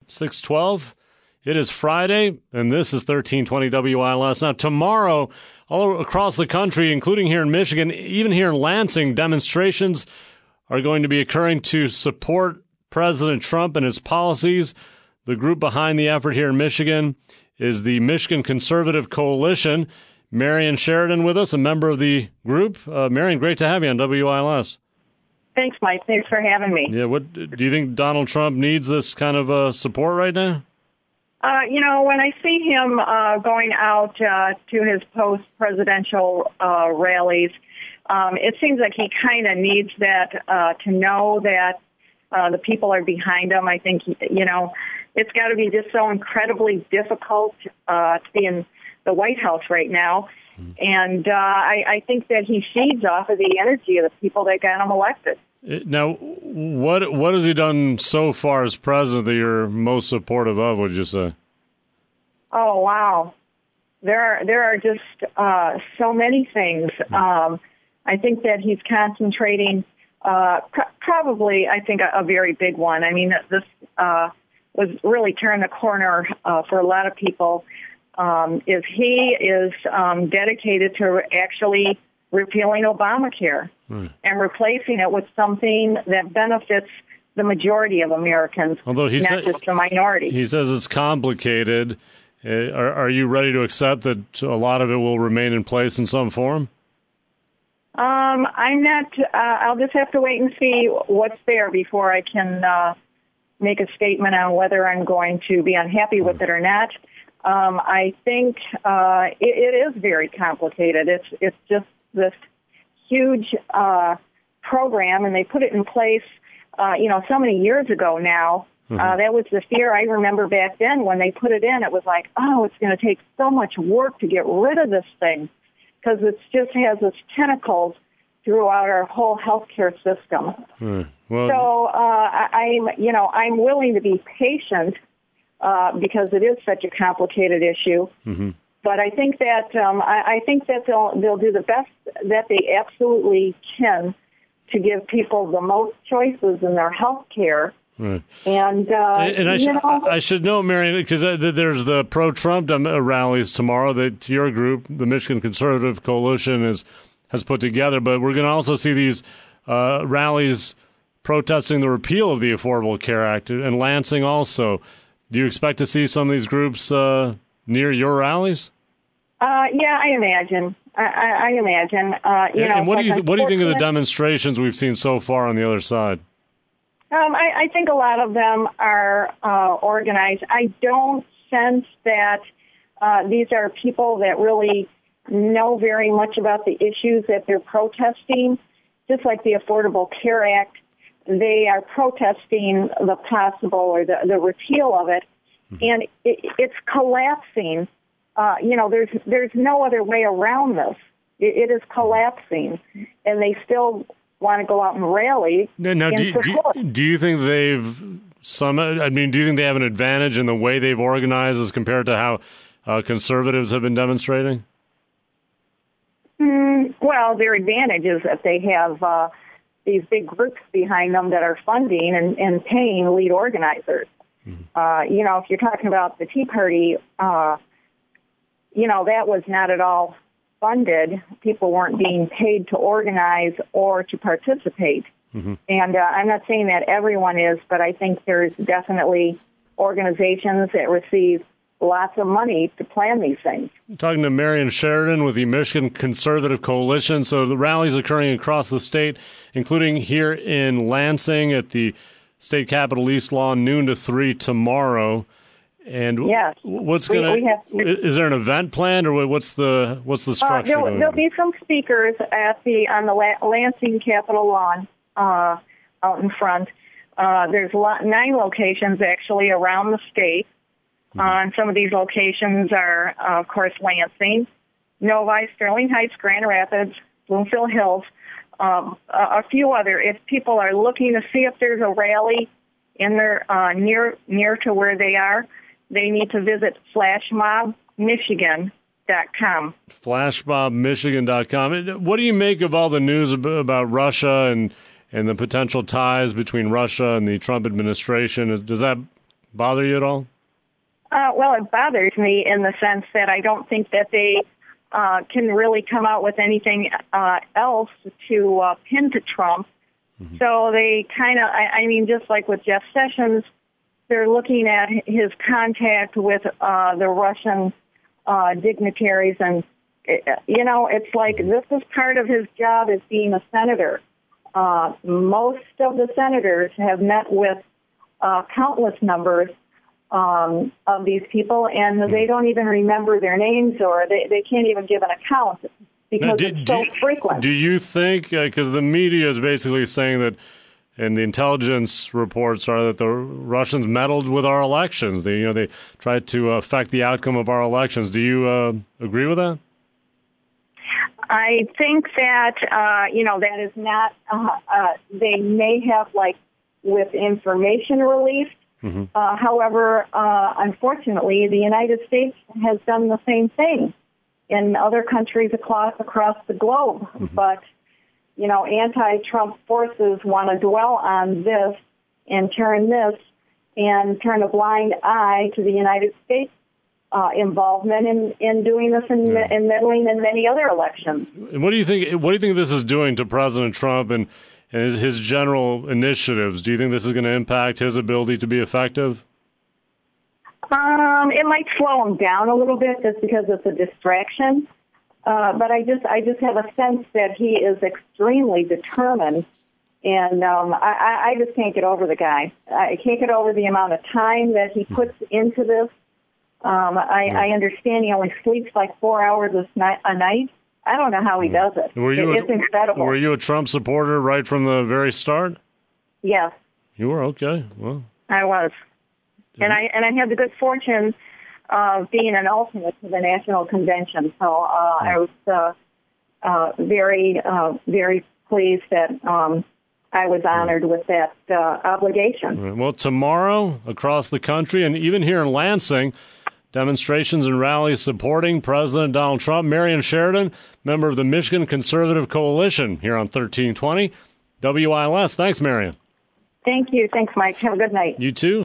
6:12. It is Friday, and this is 1320 WILS. Now, tomorrow, all across the country, including here in Michigan, even here in Lansing, demonstrations are going to be occurring to support President Trump and his policies. The group behind the effort here in Michigan is the Michigan Conservative Coalition. Marion Sheridan with us, a member of the group. Marion, great to have you on WILS. Thanks, Mike. Thanks for having me. Yeah, what do you think Donald Trump needs this kind of support right now? When I see him going out to his post-presidential rallies, it seems like he kind of needs that to know that the people are behind him. I think, it's got to be just so incredibly difficult to be in the White House right now. And I think that he feeds off of the energy of the people that got him elected. Now, what has he done so far as president that you're most supportive of, would you say? Oh, wow. There are just so many things. I think that he's concentrating, probably, I think, a very big one. I mean, this was really turned the corner for a lot of people, is he is dedicated to actually repealing Obamacare and replacing it with something that benefits the majority of Americans, not just the minority. He says it's complicated. Are you ready to accept that a lot of it will remain in place in some form? I'm not. I'll just have to wait and see what's there before I can make a statement on whether I'm going to be unhappy with it or not. I think it is very complicated. It's just this huge program, and they put it in place, so many years ago now. That was the fear I remember back then when they put it in. It was like, it's going to take so much work to get rid of this thing because it just has its tentacles throughout our whole healthcare system. So I'm willing to be patient because it is such a complicated issue. But I think that they'll do the best that they absolutely can to give people the most choices in their health care. Right. And I should know, Marion, because there's the pro-Trump rallies tomorrow that your group, the Michigan Conservative Coalition, has put together. But we're going to also see these rallies protesting the repeal of the Affordable Care Act in Lansing also. Do you expect to see some of these groups near your rallies? Yeah, I imagine. I imagine. And what do you think of the demonstrations we've seen so far on the other side? I think a lot of them are organized. I don't sense that these are people that really know very much about the issues that they're protesting. Just like the Affordable Care Act, they are protesting the possible or the repeal of it, and it's collapsing. There's no other way around this. It is collapsing, and they still want to go out and rally. Now, do you think they've do you think they have an advantage in the way they've organized as compared to how conservatives have been demonstrating? Well, their advantage is that they have these big groups behind them that are funding and paying lead organizers. If you're talking about the Tea Party, that was not at all funded. People weren't being paid to organize or to participate. And I'm not saying that everyone is, but I think there's definitely organizations that receive lots of money to plan these things. Talking to Marion Sheridan with the Michigan Conservative Coalition. So the rallies occurring across the state, including here in Lansing at the State Capitol East Lawn, noon to 3 tomorrow. And yes. What's is there an event planned, or what's the structure? There'll be some speakers on the Lansing Capitol lawn out in front. There's 9 locations actually around the state. And some of these locations are, of course, Lansing, Novi, Sterling Heights, Grand Rapids, Bloomfield Hills, a few other. If people are looking to see if there's a rally in their near to where they are, they need to visit flashmobmichigan.com. Flashmobmichigan.com. What do you make of all the news about Russia and the potential ties between Russia and the Trump administration? Does that bother you at all? Well, it bothers me in the sense that I don't think that they can really come out with anything else to pin to Trump. Mm-hmm. So they kind of, I mean, just like with Jeff Sessions, they're looking at his contact with the Russian dignitaries, and it's like this is part of his job as being a senator. Most of the senators have met with countless numbers of these people, and they don't even remember their names, or they can't even give an account because it's so frequent. Do you think, because the media is basically saying that, and the intelligence reports are that the Russians meddled with our elections. They tried to affect the outcome of our elections. Do you agree with that? I think that, that is not, they may have, with information released. Mm-hmm. However, unfortunately, the United States has done the same thing in other countries across the globe. Mm-hmm. But, anti-Trump forces want to dwell on this and turn a blind eye to the United States involvement in doing this and meddling in many other elections. And what do you think this is doing to President Trump and his general initiatives? Do you think this is going to impact his ability to be effective? It might slow him down a little bit just because it's a distraction. But I just have a sense that he is extremely determined, and I just can't get over the guy. I can't get over the amount of time that he puts into this. I understand he only sleeps 4 hours a night. I don't know how he does it. It's incredible. Were you a Trump supporter right from the very start? Yes. You were? Okay. Well, I was. And I had the good fortune of being an alternate to the National Convention. So I was very, very pleased that I was honored with that obligation. Right. Well, tomorrow across the country and even here in Lansing, demonstrations and rallies supporting President Donald Trump. Marion Sheridan, member of the Michigan Conservative Coalition, here on 1320 WILS. Thanks, Marion. Thank you. Thanks, Mike. Have a good night. You too.